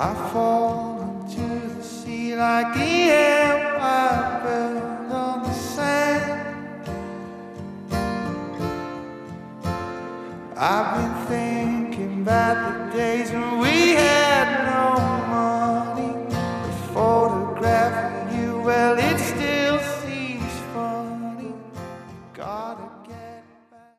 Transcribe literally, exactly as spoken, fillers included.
I fall into the sea like the empire built on the sand. I've been thinking about the days when we had no